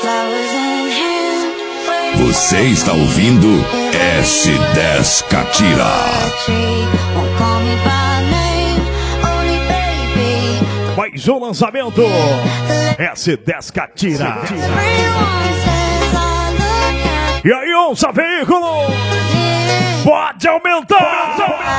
Você está ouvindo S10 Catira. Mais um lançamento S10 Catira. E aí, onça veículo, pode aumentar.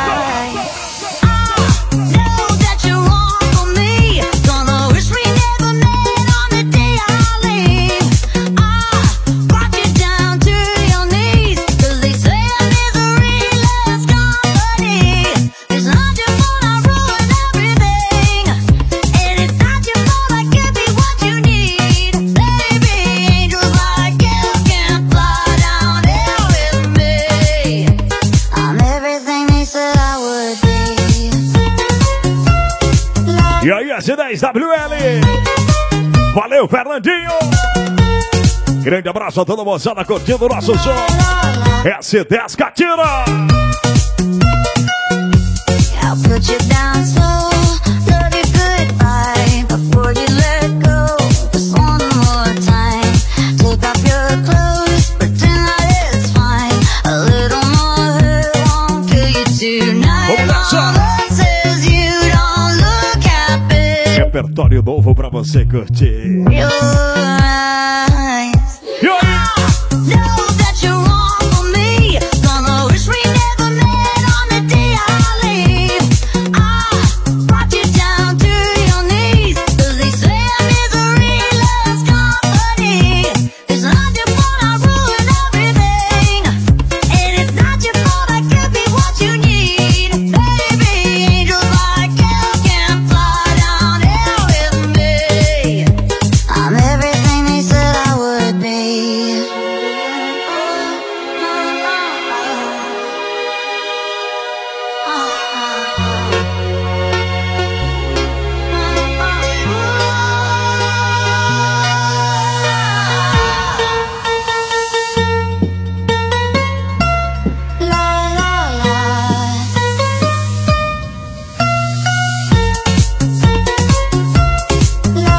E aí, S10WL. Valeu, Fernandinho. Grande abraço a toda a moçada curtindo o nosso som. S10 Catira. I'll put you down slow, love you goodbye before you let go. Just one more time, take off your clothes, pretend that it's fine. A little more hurt won't kill you tonight. Repertório novo pra você curtir.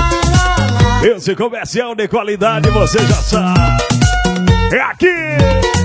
Esse comercial de qualidade você já sabe. É aqui!